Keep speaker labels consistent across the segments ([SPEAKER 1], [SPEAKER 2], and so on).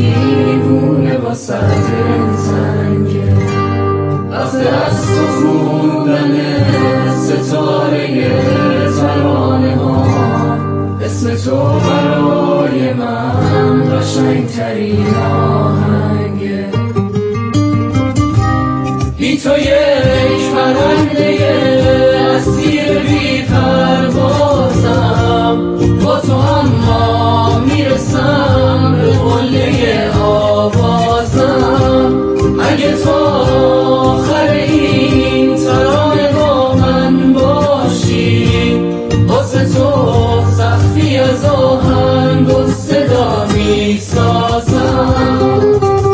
[SPEAKER 1] دیوونه با سطح تنگه وقت از تو خوندن ستاره ترانه ها اسم تو برای من قشنگترین آهنگه بی تو یک پرنده اسیر بی پروازم با تو اما میرسم به قله آوازم اگه تو آخر این ترانه با من باشی واسه تو سقفی از آهنگ و صدا میسازم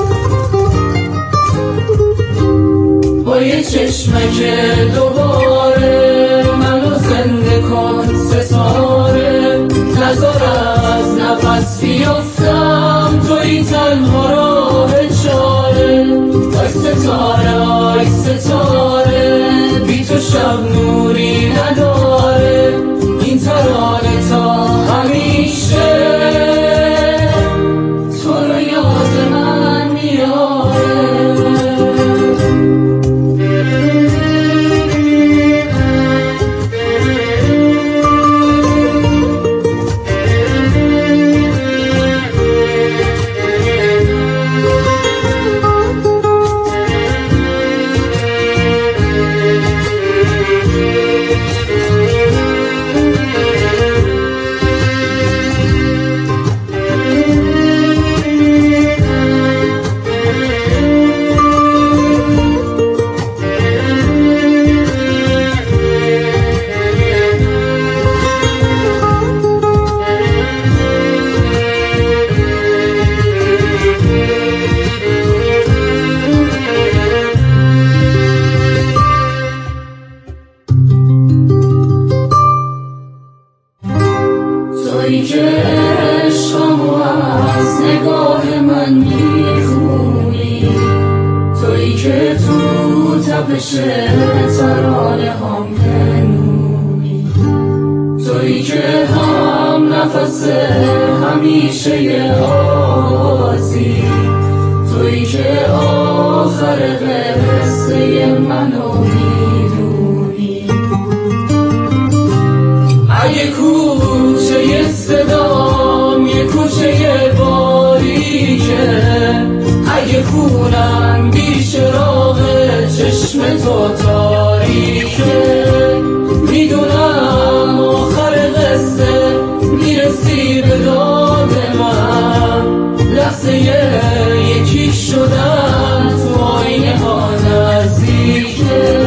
[SPEAKER 1] با یه چشمک دوباره منو زنده کن ستاره نذار از نفس بیفتم توی تنها راه چاره آی ستاره آی ستاره بی تو شب نوری نداره این ترانه تا همیشه تو رو یاد من میاره تویی که عشقمو از نگاه من میخونی تویی که تو تپش ترانه هم پنهونی تویی که هم نفس همیشه یه آوازی تویی که آخر قصه منو میدونی اگه کوچه یه صدام یه کوچه باریکه اگه خونم بی چراغ چشم تو تاریکه میدونم آخر قصه میرسی به داد من لحظه یکی شدن تو آینه ها نزدیکه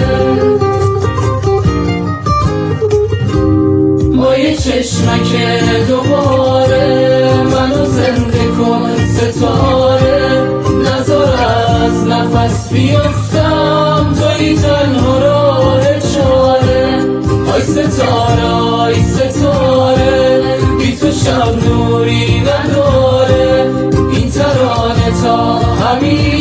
[SPEAKER 1] با یه چشمک دوباره منو زنده کن ستاره نذار از نفس بیفتم توی تنها راه چاره آی ستاره آی ستاره بی تو شب نوری نداره این ترانه تا همین